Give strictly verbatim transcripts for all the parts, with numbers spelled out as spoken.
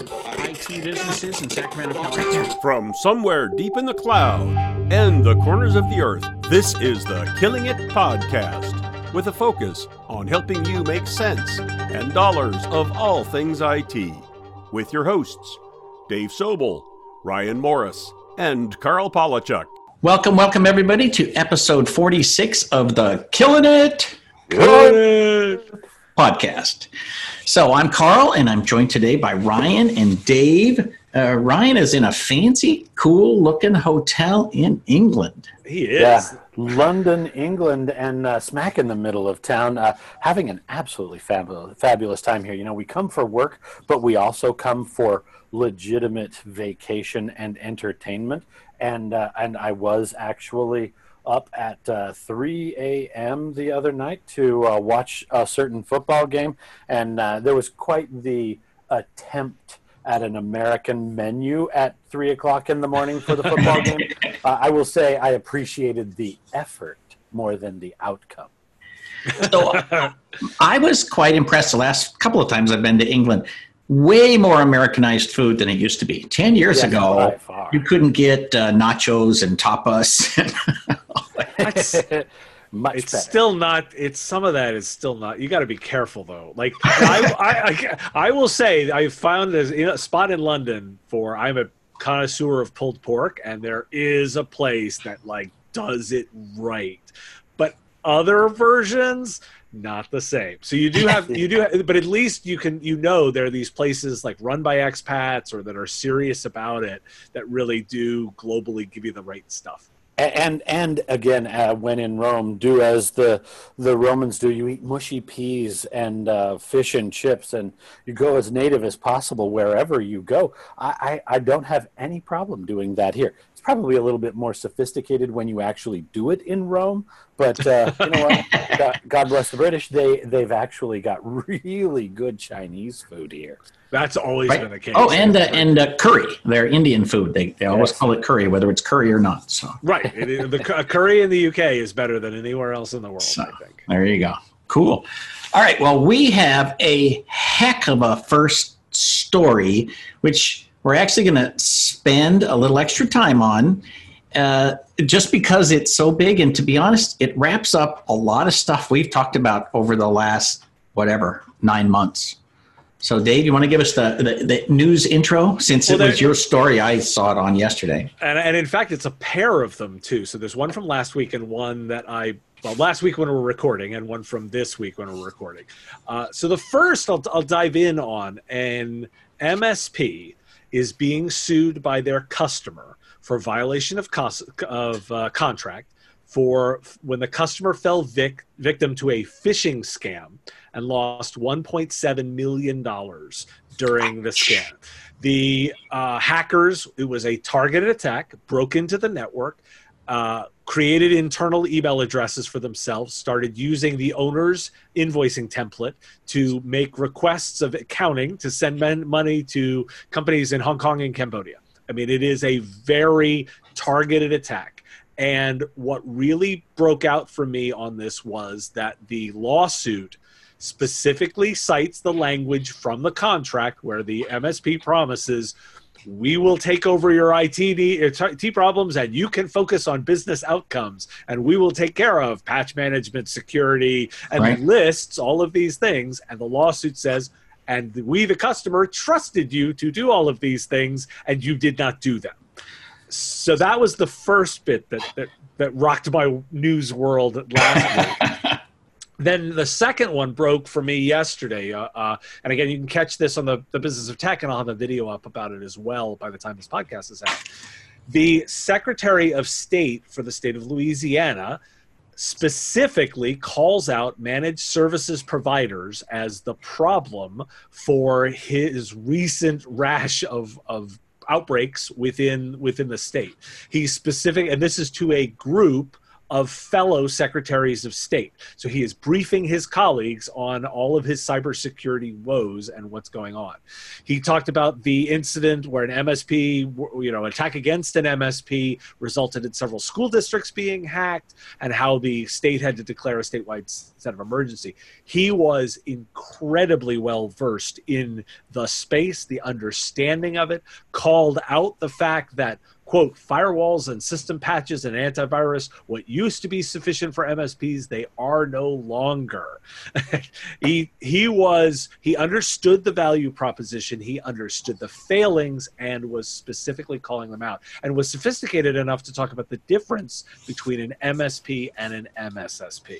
I T businesses in Sacramento, California. From somewhere deep in the cloud and the corners of the earth, this is the Killing It Podcast, with a focus on helping you make sense and dollars of all things I T. With your hosts, Dave Sobel, Ryan Morris, and Carl Palachuk. Welcome, welcome everybody to episode forty-six of the Killing It Good. Podcast. So I'm Carl, and I'm joined today by Ryan and Dave. Uh, Ryan is in a fancy, cool-looking hotel in England. He is. Yeah, London, England, and uh, smack in the middle of town, uh, having an absolutely fabulous, fabulous time here. You know, we come for work, but we also come for legitimate vacation and entertainment. And uh, and I was actually up at uh, three a.m. the other night to uh, watch a certain football game, and uh, there was quite the attempt at an American menu at three o'clock in the morning for the football game. Uh, I will say I appreciated the effort more than the outcome. So uh, I was quite impressed the last couple of times I've been to England. Way more Americanized food than it used to be. Ten years Yes, ago, by far. you couldn't get uh, nachos and tapas. That's, Much it's better. still not. It's some of that is still not. You got to be careful though. Like I, I, I, I will say, I found there's a spot in London for. I'm a connoisseur of pulled pork, and there is a place that like does it right. But other versions, not the same. So you do have you do, have, but at least you can you know there are these places like run by expats or that are serious about it that really do globally give you the right stuff. And and again, uh, when in Rome, do as the the Romans do. You eat mushy peas and uh, fish and chips, and you go as native as possible wherever you go. I, I, I don't have any problem doing that here. It's probably a little bit more sophisticated when you actually do it in Rome, but uh, you know what? God, God bless the British. They they've actually got really good Chinese food here. That's always Right. been the case. Oh, and uh, and uh, curry. They're Indian food. They they always Yes. call it curry, whether it's curry or not. So, Right. It, it- the cu- curry in the U K is better than anywhere else in the world, so I think. there you go. Cool. All right. Well, we have a heck of a first story, which we're actually going to spend a little extra time on, uh, just because it's so big. And to be honest, it wraps up a lot of stuff we've talked about over the last whatever nine months. So, Dave, you want to give us the, the, the news intro? Since Well, it was there- your story, I saw it on yesterday. And, and in fact, it's a pair of them, too. So there's one from last week and one that I, well, last week when we were recording and one from this week when we're recording. Uh, so the first I'll, I'll dive in on, and M S P is being sued by their customer for violation of, cos- of uh, contract for when the customer fell vic- victim to a phishing scam and lost one point seven million dollars during the scam. The uh, hackers, it was a targeted attack, broke into the network, uh, created internal email addresses for themselves, started using the owner's invoicing template to make requests of accounting to send men- money to companies in Hong Kong and Cambodia. I mean, it is a very targeted attack. And what really broke out for me on this was that the lawsuit specifically cites the language from the contract where the M S P promises, we will take over your I T, I T problems and you can focus on business outcomes, and we will take care of patch management, security, and Right. lists all of these things. And the lawsuit says, and we, the customer, trusted you to do all of these things, and you did not do them. So that was the first bit that that, that rocked my news world last week. Then the second one broke for me yesterday. Uh, uh, and again, you can catch this on the, the Business of Tech, and I'll have a video up about it as well by the time this podcast is out. The Secretary of State for the state of Louisiana specifically calls out managed services providers as the problem for his recent rash of, of outbreaks within within the state. He's specific, and this is to a group of fellow secretaries of state. So he is briefing his colleagues on all of his cybersecurity woes and what's going on. He talked about the incident where an M S P, you know, attack against an M S P resulted in several school districts being hacked, and how the state had to declare a statewide state of emergency. He was incredibly well versed in the space, the understanding of it, called out the fact that, quote, firewalls and system patches and antivirus, what used to be sufficient for M S Ps, they are no longer. he he was he understood the value proposition, he understood the failings, and was specifically calling them out, and was sophisticated enough to talk about the difference between an M S P and an M S S P.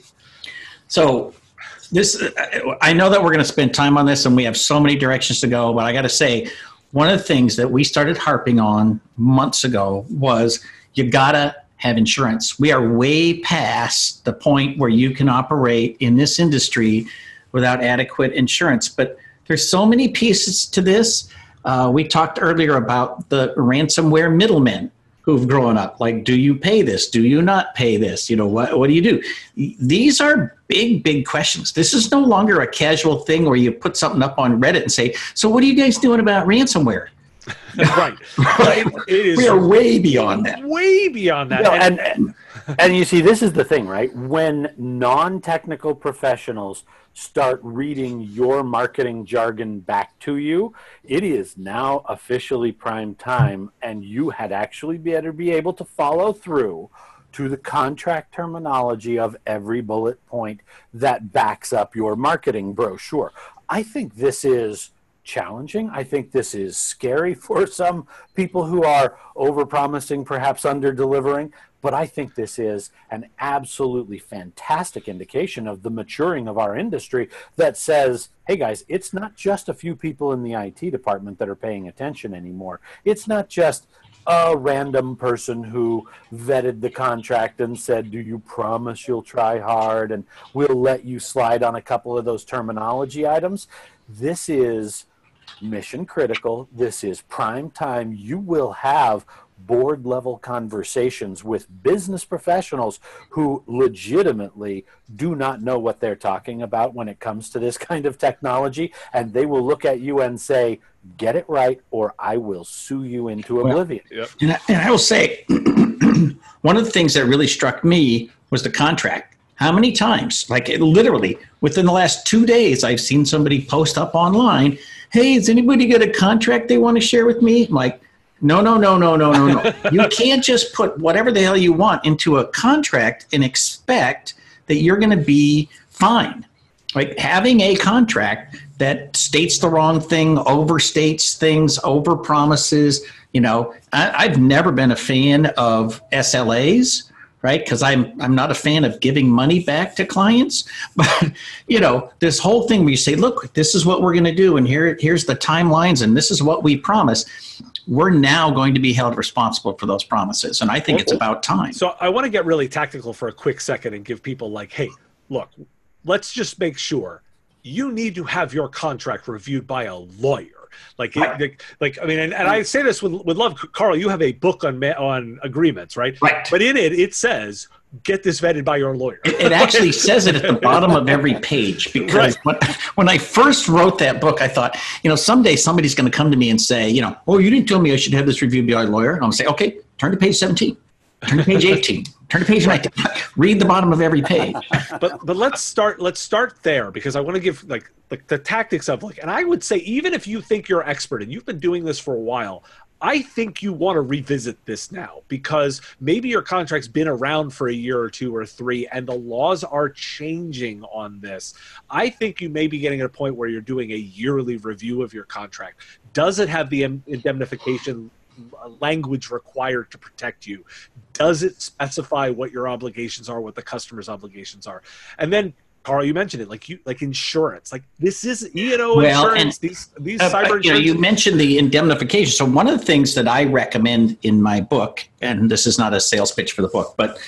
So this, I know that we're going to spend time on this, and we have so many directions to go, but I got to say, one of the things that we started harping on months ago was you gotta have insurance. We are way past the point where you can operate in this industry without adequate insurance. But there's so many pieces to this. Uh, we talked earlier about the ransomware middlemen who've grown up. Like, do you pay this? Do you not pay this? You know, what, what do you do? These are big, big questions. This is no longer a casual thing where you put something up on Reddit and say, so what are you guys doing about ransomware? Right. Right. It is we are way beyond that. Way beyond that. You know, and, and, and you see, this is the thing, right? When non-technical professionals start reading your marketing jargon back to you, it is now officially prime time, and you had actually better be able to follow through to the contract terminology of every bullet point that backs up your marketing brochure. I think this is challenging. I think this is scary for some people who are over-promising, perhaps under-delivering. But I think this is an absolutely fantastic indication of the maturing of our industry that says, hey guys, it's not just a few people in the I T department that are paying attention anymore. It's not just a random person who vetted the contract and said, do you promise you'll try hard and we'll let you slide on a couple of those terminology items. This is mission critical. This is prime time. You will have board level conversations with business professionals who legitimately do not know what they're talking about when it comes to this kind of technology, and they will look at you and say, get it right or I will sue you into oblivion. Well, yep. and, I, and I will say, one of the things that really struck me was the contract. How many times, like it, literally within the last two days, I've seen somebody post up online, hey, has anybody got a contract they want to share with me? I'm like, no, no, no, no, no, no, no. You can't just put whatever the hell you want into a contract and expect that you're going to be fine. Like having a contract that states the wrong thing, overstates things, overpromises. You know, I, I've never been a fan of S L As, right? Because I'm I'm not a fan of giving money back to clients. But you know, this whole thing where you say, look, this is what we're going to do, and here here's the timelines, and this is what we promise. We're now going to be held responsible for those promises. And I think it's about time. So I want to get really tactical for a quick second and give people like, hey, look, let's just make sure you need to have your contract reviewed by a lawyer. Like, right. like, like, I mean, and, and I say this with, with love, Carl, you have a book on, on agreements, right? Right. But in it, it says, get this vetted by your lawyer. It, it actually says it at the bottom of every page, because right. when, when I first wrote that book, I thought, you know, someday somebody's going to come to me and say, you know, oh, you didn't tell me I should have this reviewed by a lawyer. And I'm going to say, okay, turn to page seventeen, turn to page eighteen, turn to page nineteen, read the bottom of every page. But but let's start let's start there, because I want to give like like the tactics of like, and I would say even if you think you're expert and you've been doing this for a while, I think you want to revisit this now, because maybe your contract's been around for a year or two or three and the laws are changing on this. I think you may be getting at a point where you're doing a yearly review of your contract. Does it have the indemnification language required to protect you? Does it specify what your obligations are, what the customer's obligations are? And then, Carl, you mentioned it, like you, like insurance, like this is E and O well, insurance. And, these these uh, cyber you know, insurance. you mentioned the indemnification. So one of the things that I recommend in my book, and this is not a sales pitch for the book, but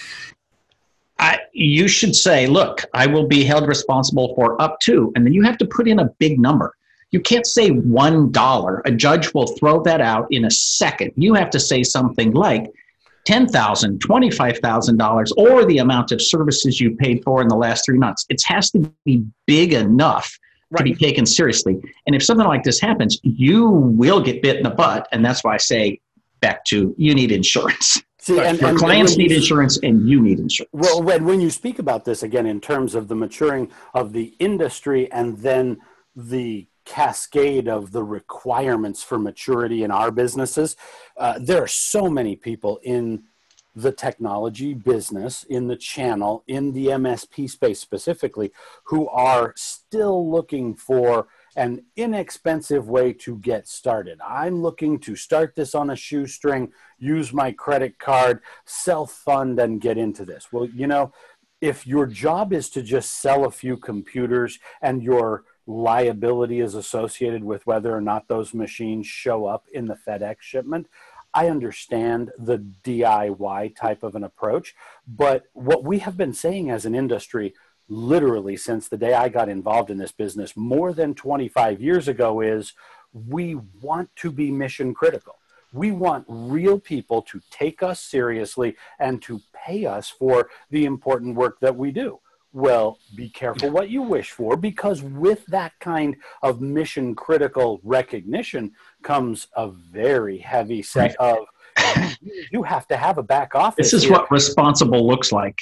I, you should say, look, I will be held responsible for up to, and then you have to put in a big number. You can't say one dollar. A judge will throw that out in a second. You have to say something like ten thousand dollars, twenty-five thousand dollars, or the amount of services you paid for in the last three months. It has to be big enough Right. to be taken seriously. And if something like this happens, you will get bit in the butt. And that's why I say back to you need insurance. See, and, Your and, clients and you, need insurance and you need insurance. Well, when, when you speak about this again in terms of the maturing of the industry and then the cascade of the requirements for maturity in our businesses, uh, there are so many people in the technology business, in the channel, in the M S P space specifically, who are still looking for an inexpensive way to get started. I'm looking to start this on a shoestring, use my credit card, self-fund, and get into this. Well, you know, if your job is to just sell a few computers and your liability is associated with whether or not those machines show up in the FedEx shipment, I understand the D I Y type of an approach, but what we have been saying as an industry literally since the day I got involved in this business more than twenty-five years ago is we want to be mission critical. We want real people to take us seriously and to pay us for the important work that we do. Well, be careful what you wish for, because with that kind of mission critical recognition comes a very heavy set of, you have to have a back office. This is here. what responsible looks like.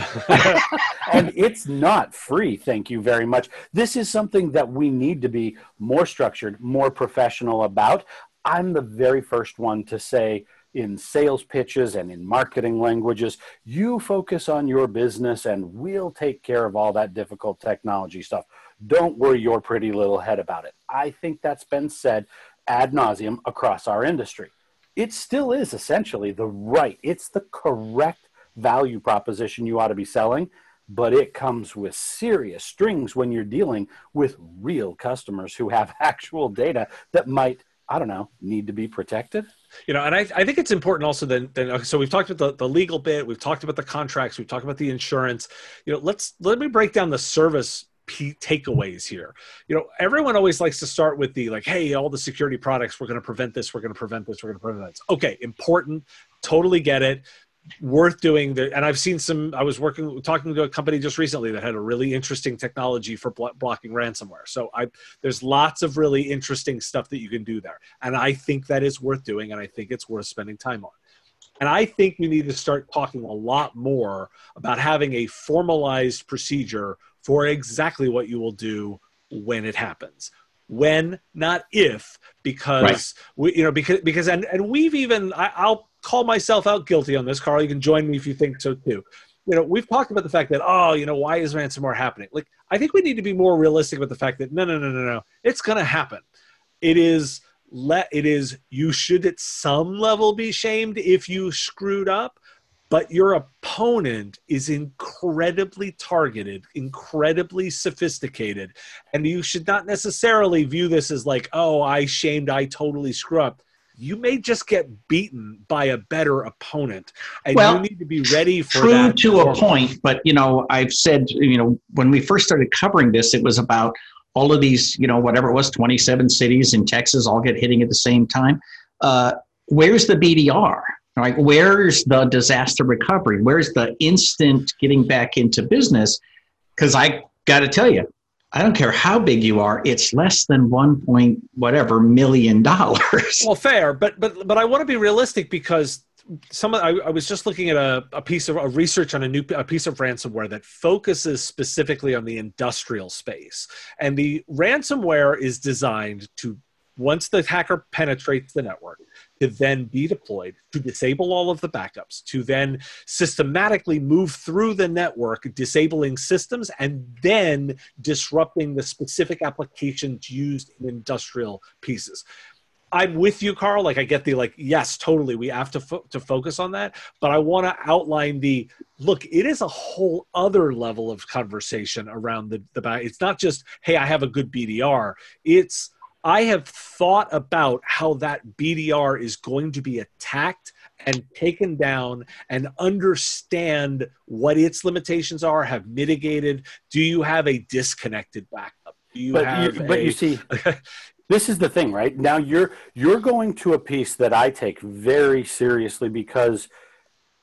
And it's not free, thank you very much. This is something that we need to be more structured, more professional about. I'm the very first one to say, in sales pitches and in marketing languages, you focus on your business and we'll take care of all that difficult technology stuff. Don't worry your pretty little head about it. I think that's been said ad nauseum across our industry. It still is essentially the right, it's the correct value proposition you ought to be selling, but it comes with serious strings when you're dealing with real customers who have actual data that might, I don't know, need to be protected. You know, and I, I think it's important also then, then so we've talked about the, the legal bit, we've talked about the contracts, we've talked about the insurance. You know, let's, let me break down the service P takeaways here. You know, everyone always likes to start with the like, hey, all the security products, we're going to prevent this, we're going to prevent this, we're going to prevent this. Okay, important, totally get it. Worth doing the, and I've seen some, I was working, talking to a company just recently that had a really interesting technology for blo- blocking ransomware. So I, there's lots of really interesting stuff that you can do there. And I think that is worth doing. And I think it's worth spending time on. And I think we need to start talking a lot more about having a formalized procedure for exactly what you will do when it happens. When, not if, because right. we, you know, because, because, and, and we've even, I, I'll, call myself out guilty on this, Carl. You can join me if you think so too. You know, we've talked about the fact that, oh, you know, why is ransomware happening? Like, I think we need to be more realistic with the fact that no, no, no, no, no, it's going to happen. It is, let, it is, you should at some level be shamed if you screwed up, but your opponent is incredibly targeted, incredibly sophisticated. And you should not necessarily view this as like, oh, I shamed, I totally screw up. You may just get beaten by a better opponent, and well, you need to be ready for true that. True to a point, but, you know, I've said, you know, when we first started covering this, it was about all of these, you know, whatever it was, twenty-seven cities in Texas all get hitting at the same time. Uh, where's the B D R? Right? Where's the disaster recovery? Where's the instant getting back into business? Because I got to tell you, I don't care how big you are, it's less than one point whatever million dollars. Well, fair, but but but I want to be realistic because some I, I was just looking at a, a piece of a research on a new a piece of ransomware that focuses specifically on the industrial space, and the ransomware is designed to, once the hacker penetrates the network, to then be deployed, to disable all of the backups, to then systematically move through the network, disabling systems, and then disrupting the specific applications used in industrial pieces. I'm with you, Carl. Like, I get the, like, yes, totally, we have to fo- to focus on that. But I want to outline the, look, it is a whole other level of conversation around the, the back. It's not just, hey, I have a good B D R. It's, I have thought about how that B D R is going to be attacked and taken down, and understand what its limitations are, have mitigated. Do you have a disconnected backup? Do you but have you, but a, you see, this is the thing, right? Now you're you're going to a piece that I take very seriously, because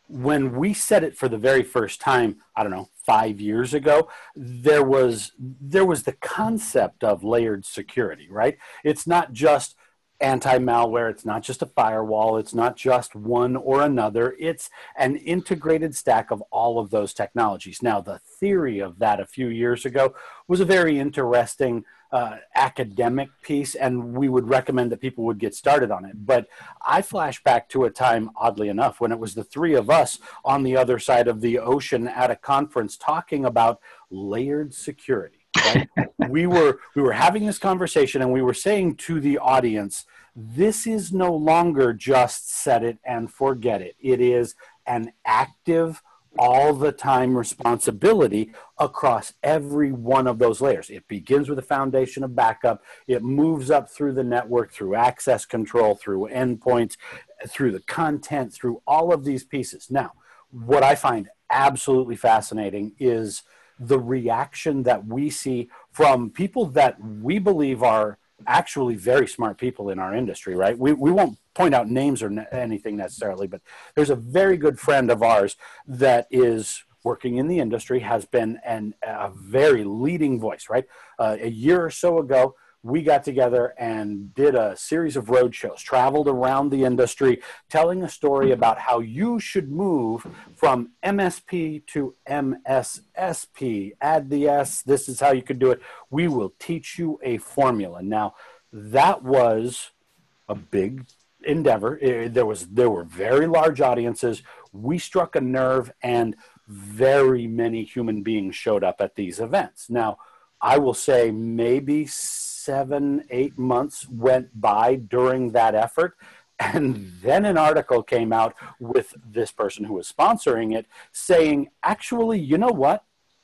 when we said it for the very first time, I don't know, five years ago, there was there was the concept of layered security, right? It's not just anti-malware, it's not just a firewall, it's not just one or another, it's an integrated stack of all of those technologies. Now, the theory of that a few years ago was a very interesting uh, academic piece, and we would recommend that people would get started on it. But I flash back to a time, oddly enough, when it was the three of us on the other side of the ocean at a conference talking about layered security. Right? we were we were having this conversation, and we were saying to the audience, this is no longer just set it and forget it. It is an active, all the time responsibility across every one of those layers. It begins with a foundation of backup. It moves up through the network, through access control, through endpoints, through the content, through all of these pieces. Now, what I find absolutely fascinating is the reaction that we see from people that we believe are actually very smart people in our industry, right? We, we won't point out names or ne- anything necessarily, but there's a very good friend of ours that is working in the industry, has been an, a very leading voice, right? Uh, a year or so ago, we got together and did a series of road shows, traveled around the industry, telling a story about how you should move from M S P to M S S P. Add the S, this is how you could do it. We will teach you a formula. Now, that was a big endeavor. It, there was there were very large audiences. We struck a nerve, and very many human beings showed up at these events. Now, I will say maybe seven, eight months went by during that effort. And then an article came out with this person who was sponsoring it saying, actually, you know what?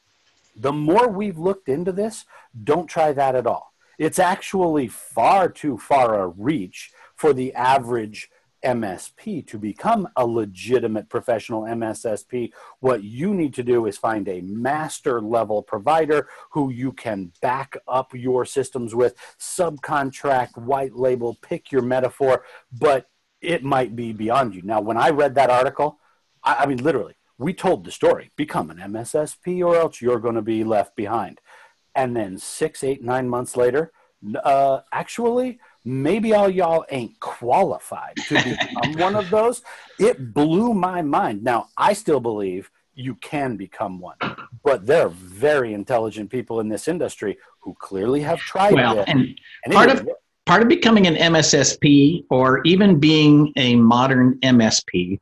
The more we've looked into this, don't try that at all. It's actually far too far a reach for the average M S P to become a legitimate professional M S S P. What you need to do is find a master level provider who you can back up your systems with, subcontract, white label, pick your metaphor, but it might be beyond you. Now, when I read that article, I, I mean, literally, we told the story, become an M S S P or else you're going to be left behind. And then six, eight, nine months later, uh, actually, maybe all y'all ain't qualified to become one of those. It blew my mind. Now, I still believe you can become one, but there are very intelligent people in this industry who clearly have tried well, it. And, and part it of part of becoming an M S S P or even being a modern M S P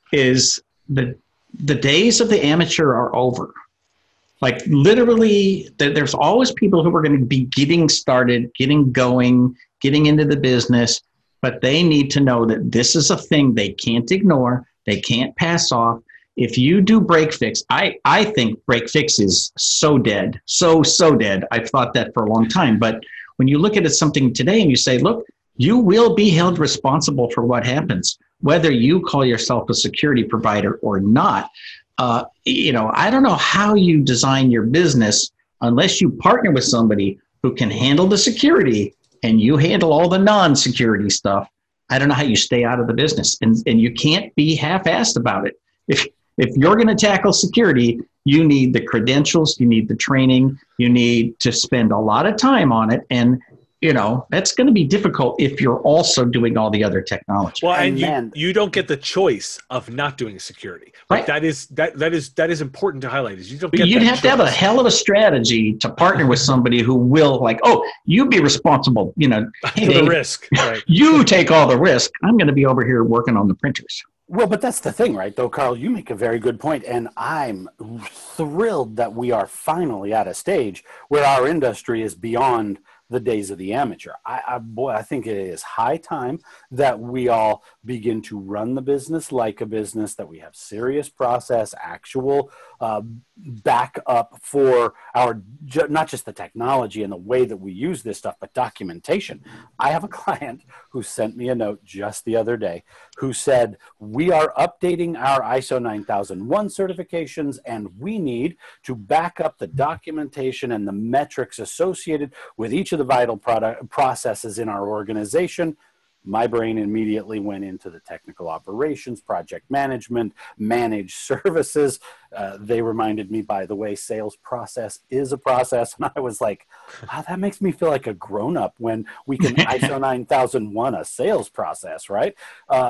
is the the days of the amateur are over. Like literally, there's always people who are going to be getting started, getting going, getting into the business, but they need to know that this is a thing they can't ignore, they can't pass off. If you do break fix, I, I think break fix is so dead, so, so dead. I've thought that for a long time. But when you look at it something today and you say, look, you will be held responsible for what happens, whether you call yourself a security provider or not. Uh, you know, I don't know how you design your business unless you partner with somebody who can handle the security and you handle all the non-security stuff. I don't know how you stay out of the business, and, and you can't be half-assed about it. If if you're going to tackle security, you need the credentials, you need the training, you need to spend a lot of time on it, and you know, that's going to be difficult if you're also doing all the other technology. Well, and, and you, you don't get the choice of not doing security. Like right. That is that that is that is important to highlight. Is you don't get You'd that have choice. to have a hell of a strategy to partner with somebody who will, like, oh, you be responsible. You know, hey, for the Dave, risk. Right. you take all the risk. I'm going to be over here working on the printers. Well, but that's the thing, right, though, Carl? You make a very good point, and I'm thrilled that we are finally at a stage where our industry is beyond the days of the amateur. I, I, boy, I think it is high time that we all begin to run the business like a business, that we have serious process, actual uh, backup for our, not just the technology and the way that we use this stuff, but documentation. I have a client who sent me a note just the other day who said, we are updating our I S O nine thousand one certifications, and we need to back up the documentation and the metrics associated with each of the vital product processes in our organization. my brain immediately went into the technical operations, project management, managed services. Uh, they reminded me, by the way, sales process is a process. And I was like, wow, that makes me feel like a grown-up when we can I S O nine thousand one a sales process, right? Uh,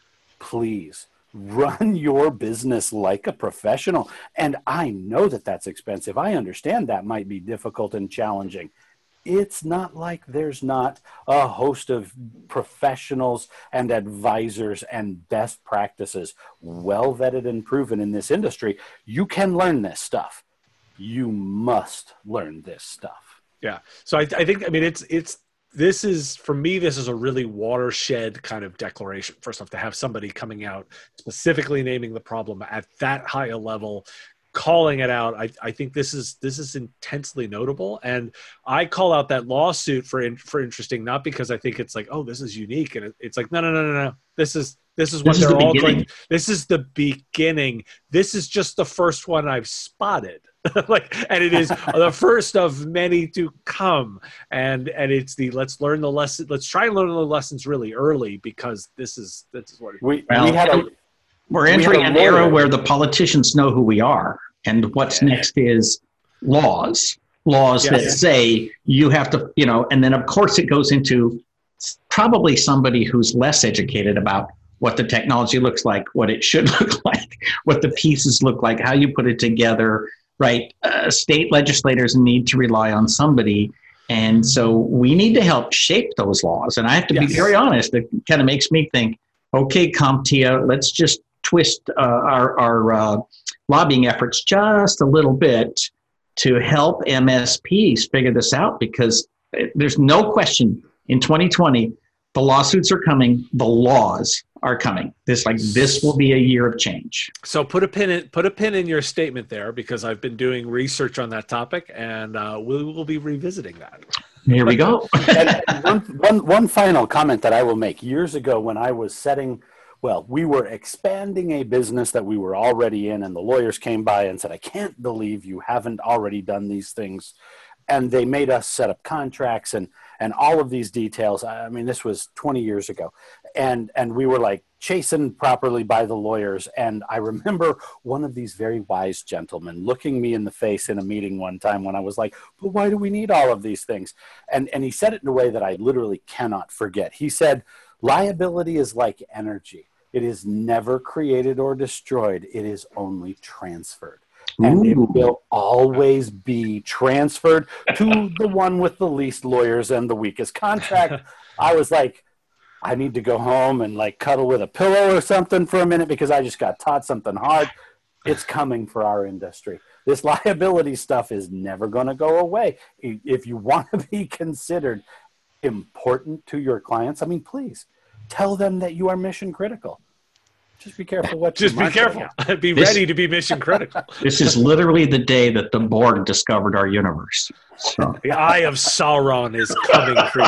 please run your business like a professional. And I know that that's expensive. I understand that might be difficult and challenging. It's not like there's not a host of professionals and advisors and best practices, well vetted and proven in this industry. You can learn this stuff. You must learn this stuff. Yeah. So I, I think, I mean, it's, it's, this is, for me, this is a really watershed kind of declaration. First off, to have somebody coming out specifically naming the problem at that high a level, calling it out, I, I think this is this is intensely notable. And I call out that lawsuit for in, for interesting, not because I think it's like, oh, this is unique, and it, it's like, no, no, no, no, no. This is this is what This is they're the all beginning. going. This is the beginning. This is just the first one I've spotted. Like, and it is the first of many to come. And and it's the let's learn the lesson. Let's try and learn the lessons really early, because this is this is what it, We, Well, we had a We're We entering had an a era lawyer. where the politicians know who we are. And what's Yeah. next is laws, laws Yes. that say you have to, you know, and then of course it goes into probably somebody who's less educated about what the technology looks like, what it should look like, what the pieces look like, how you put it together, right? Uh, state legislators need to rely on somebody. And so we need to help shape those laws. And I have to Yes. be very honest, it kind of makes me think, okay, CompTIA, let's just twist uh, our, our uh, lobbying efforts just a little bit to help M S Ps figure this out, because there's no question in twenty twenty, the lawsuits are coming, the laws are coming. This like this will be a year of change. So put a pin in put a pin in your statement there, because I've been doing research on that topic, and uh, we will be revisiting that. Here we go. and one, one, one final comment that I will make. Years ago, when I was setting, well, we were expanding a business that we were already in, and the lawyers came by and said, I can't believe you haven't already done these things. And they made us set up contracts and, and all of these details. I mean, this was twenty years ago. And, and we were like chastened properly by the lawyers. And I remember one of these very wise gentlemen looking me in the face in a meeting one time when I was like, but why do we need all of these things? And, and he said it in a way that I literally cannot forget. He said, liability is like energy. It is never created or destroyed. It is only transferred. And it Ooh. will always be transferred to the one with the least lawyers and the weakest contract. I was like, I need to go home and like cuddle with a pillow or something for a minute, because I just got taught something hard. It's coming for our industry. This liability stuff is never going to go away. If you want to be considered important to your clients, I mean, please tell them that you are mission critical. Just be careful what Just you be market. careful. Be This- ready to be mission critical. This is literally the day that the Borg discovered our universe. So. The eye of Sauron is coming for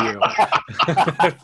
you.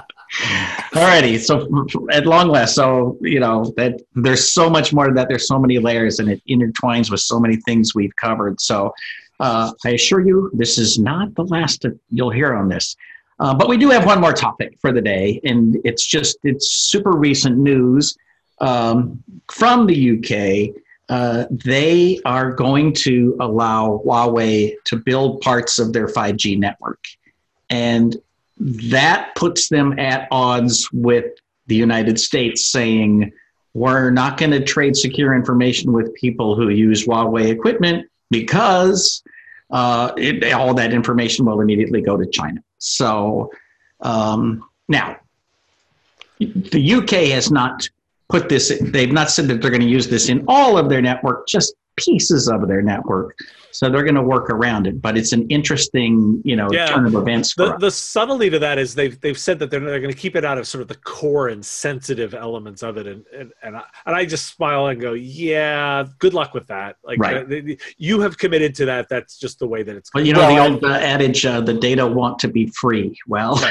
Alrighty, so at long last, so you know that there's so much more to that. There's so many layers, and it intertwines with so many things we've covered. So uh, I assure you, this is not the last that you'll hear on this. Uh, but we do have one more topic for the day, and it's just it's super recent news um, from the U K. Uh, they are going to allow Huawei to build parts of their five G network, and that puts them at odds with the United States, saying we're not going to trade secure information with people who use Huawei equipment, because uh, it, all that information will immediately go to China. So um, now, the U K has not put this, they've not said that they're going to use this in all of their network, just pieces of their network. So they're going to work around it, but it's an interesting, you know, Yeah. turn of events for The, us. the subtlety to that is they've they've said that they're, they're going to keep it out of sort of the core and sensitive elements of it, and and and I, and I just smile and go, yeah, good luck with that. Like, Right. uh, they- you have committed to that. That's just the way that it's. But going you know, Well, the old uh, adage, uh, the data want to be free. Well,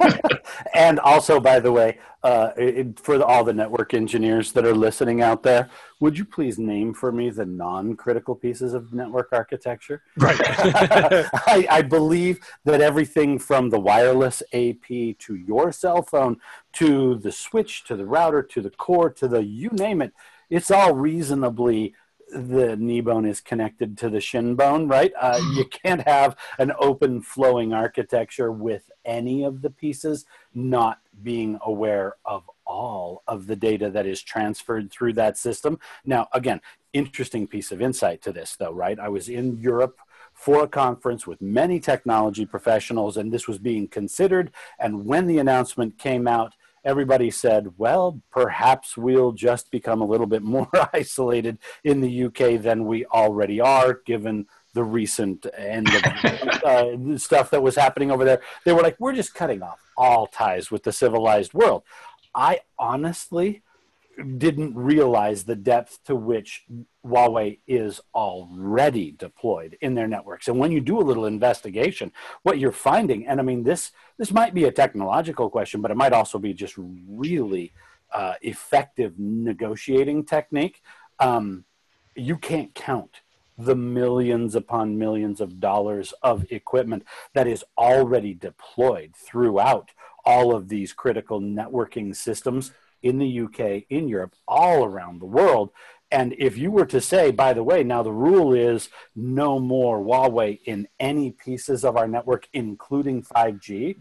And also, by the way, uh, it, for the, all the network engineers that are listening out there, would you please name for me the non-critical pieces of network architecture? Right. I, I believe that everything from the wireless A P to your cell phone, to the switch, to the router, to the core, to the you name it, it's all reasonably, the knee bone is connected to the shin bone, right? Uh, you can't have an open flowing architecture with any of the pieces not being aware of all of the data that is transferred through that system. Now, again, interesting piece of insight to this though, right? I was in Europe for a conference with many technology professionals, and this was being considered. And when the announcement came out, everybody said, well, perhaps we'll just become a little bit more isolated in the U K than we already are, given the recent end of uh, stuff that was happening over there. They were like, we're just cutting off all ties with the civilized world. I honestly didn't realize the depth to which Huawei is already deployed in their networks. And when you do a little investigation, what you're finding, and I mean, this this might be a technological question, but it might also be just really uh, effective negotiating technique. Um, you can't count the millions upon millions of dollars of equipment that is already deployed throughout all of these critical networking systems in the U K, in Europe, all around the world. And if you were to say, by the way, now the rule is no more Huawei in any pieces of our network, including five G,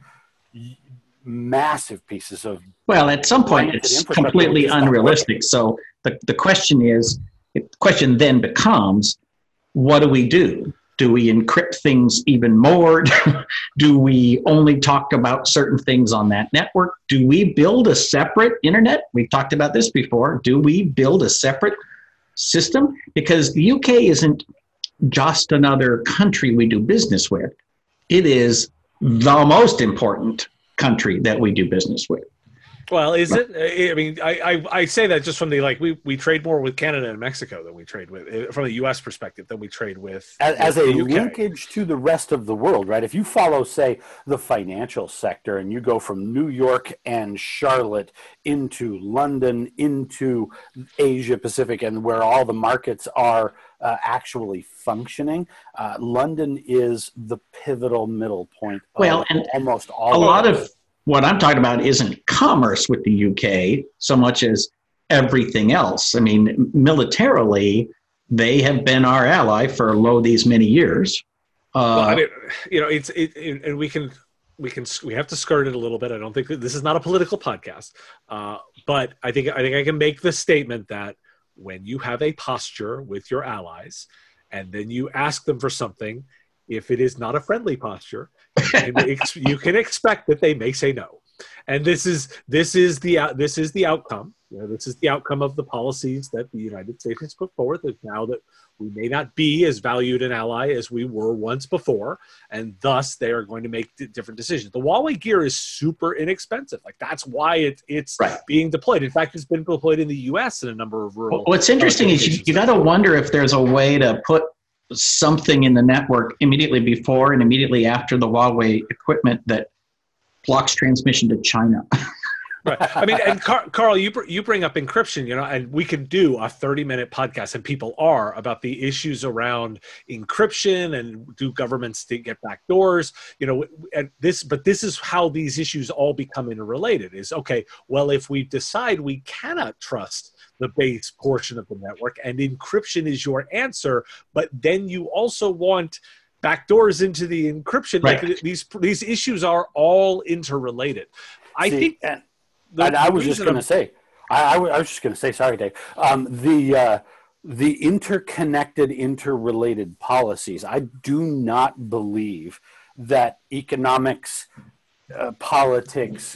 massive pieces of... Well, at some point, it's completely unrealistic. So the, the question is, the question then becomes, what do we do? Do we encrypt things even more? Do we only talk about certain things on that network? Do we build a separate internet? We've talked about this before. Do we build a separate system? Because the U K isn't just another country we do business with. It is the most important country that we do business with. Well, is it? I mean, I, I, I say that just from the, like, we, we trade more with Canada and Mexico than we trade with, from the U S perspective, than we trade with. As, as with a the U K. linkage to the rest of the world, right? If you follow, say, the financial sector, and you go from New York and Charlotte into London, into Asia Pacific, and where all the markets are uh, actually functioning, uh, London is the pivotal middle point. Well, and almost all a of lot it. of what I'm talking about isn't commerce with the U K so much as everything else. I mean, militarily, they have been our ally for lo these many years. Uh, well, I mean, you know, it's it, it, and we can we can we have to skirt it a little bit. I don't think that this is not a political podcast, uh, but I think I think I can make the statement that when you have a posture with your allies, and then you ask them for something, if it is not a friendly posture, you can, ex- you can expect that they may say no. And this is this is the uh, this is the outcome. You know, this is the outcome of the policies that the United States has put forward. That now that we may not be as valued an ally as we were once before, and thus they are going to make d- different decisions. The Huawei gear is super inexpensive. Like, that's why it, it's Right. being deployed. In fact, it's been deployed in the U S in a number of rural. What's interesting is you, you got to wonder if there's a way to put something in the network immediately before and immediately after the Huawei equipment that blocks transmission to China. Right. I mean, and Car- Carl, you br- you bring up encryption, you know, and we can do a thirty minute podcast, and people are, about the issues around encryption and do governments to get back doors, you know, and this, but this is how these issues all become interrelated is, okay, well, if we decide we cannot trust the base portion of the network and encryption is your answer, but then you also want backdoors into the encryption, Right. like these, these issues are all interrelated. I See, think and, the, and I the was just reason going to I'm- say, I, I, was- I was just going to say, sorry, Dave. Um, the uh, the interconnected, interrelated policies. I do not believe that economics, uh, politics,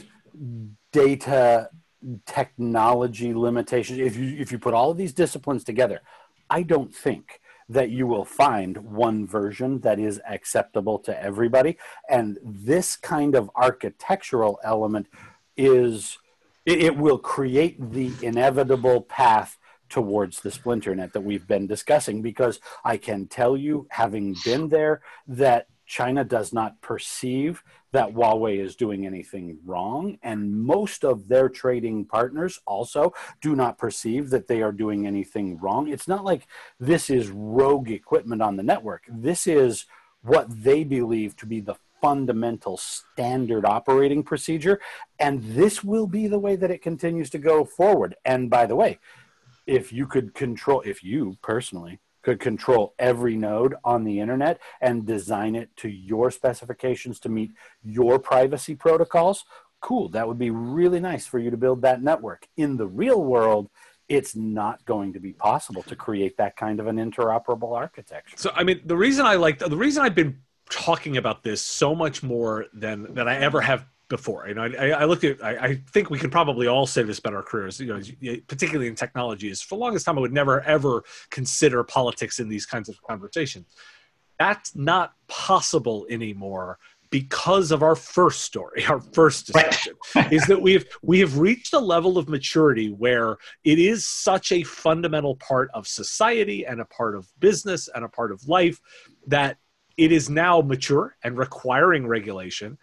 data, technology limitations. If you if you put all of these disciplines together, I don't think that you will find one version that is acceptable to everybody. And this kind of architectural element is, it, it will create the inevitable path towards the splinter net that we've been discussing, because I can tell you, having been there, that China does not perceive that Huawei is doing anything wrong, and most of their trading partners also do not perceive that they are doing anything wrong. It's not like this is rogue equipment on the network. This is what they believe to be the fundamental standard operating procedure, and this will be the way that it continues to go forward. And by the way, if you could control, if you personally could control every node on the internet and design it to your specifications to meet your privacy protocols, cool, that would be really nice for you to build that network. In the real world, it's not going to be possible to create that kind of an interoperable architecture. So, I mean, the reason I like, the reason I've been talking about this so much more than, than I ever have before. You know, I, I looked at, I, I think we can probably all say this about our careers, you know, particularly in technology, is for the longest time I would never, ever consider politics in these kinds of conversations. That's not possible anymore because of our first story, our first discussion, right. is that we have, we have reached a level of maturity where it is such a fundamental part of society and a part of business and a part of life that it is now mature and requiring regulation.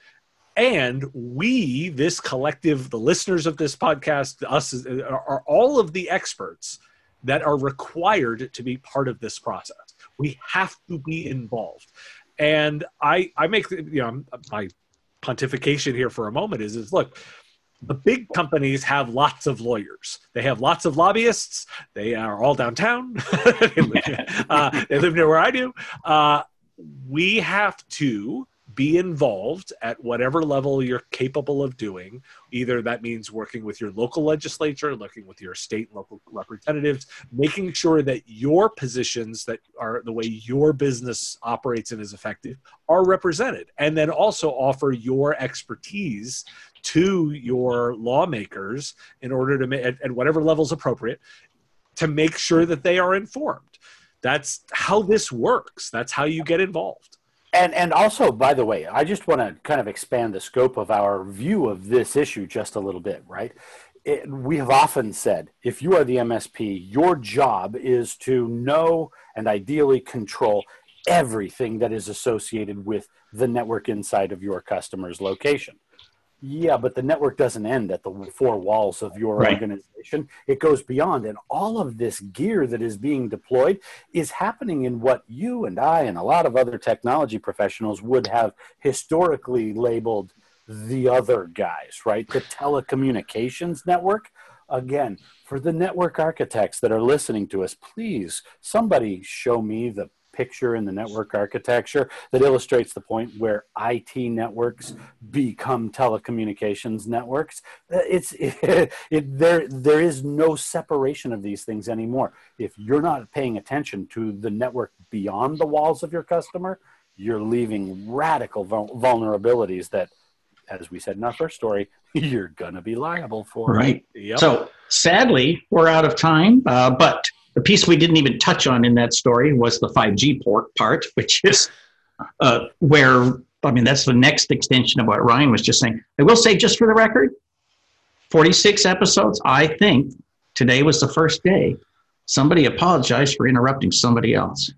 And we, this collective, the listeners of this podcast, us, are, are all of the experts that are required to be part of this process. We have to be involved. And I, I make, you know, my pontification here for a moment is, is look, the big companies have lots of lawyers. They have lots of lobbyists. They are all downtown. they, live, uh, they live near where I do. Uh, we have to be involved at whatever level you're capable of doing. Either that means working with your local legislature, working with your state and local representatives, making sure that your positions that are the way your business operates and is effective are represented. And then also offer your expertise to your lawmakers in order to make, at, at whatever level is appropriate, to make sure that they are informed. That's how this works. That's how you get involved. And and also, by the way, I just want to kind of expand the scope of our view of this issue just a little bit, right? It, we have often said, if you are the M S P, your job is to know and ideally control everything that is associated with the network inside of your customer's location. Yeah, but the network doesn't end at the four walls of your right. organization. It goes beyond. And all of this gear that is being deployed is happening in what you and I and a lot of other technology professionals would have historically labeled the other guys, right? The telecommunications network. Again, for the network architects that are listening to us, please, somebody show me the picture in the network architecture that illustrates the point where I T networks become telecommunications networks. It's it, it, there. There is no separation of these things anymore. If you're not paying attention to the network beyond the walls of your customer, you're leaving radical vul- vulnerabilities that, as we said in our first story, you're going to be liable for. Right. Yep. So sadly, we're out of time, uh, but the piece we didn't even touch on in that story was the five G port part, which is uh, where, I mean, that's the next extension of what Ryan was just saying. I will say, just for the record, forty-six episodes, I think today was the first day. Somebody apologized for interrupting somebody else.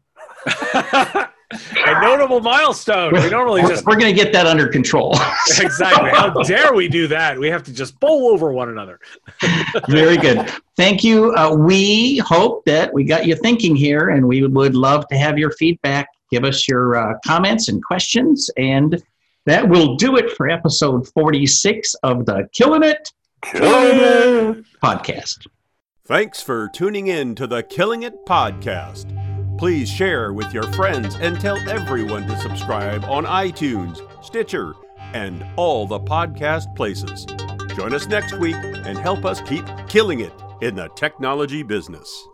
A notable milestone. We normally we're, just we're going to get that under control. Exactly. How dare we do that? We have to just bowl over one another. Very good. Thank you. Uh, we hope that we got you thinking here, and we would love to have your feedback. Give us your uh, comments and questions, and that will do it for episode forty-six of the Killing It, Killing It podcast. Thanks for tuning in to the Killing It podcast. Please share with your friends and tell everyone to subscribe on iTunes, Stitcher, and all the podcast places. Join us next week and help us keep killing it in the technology business.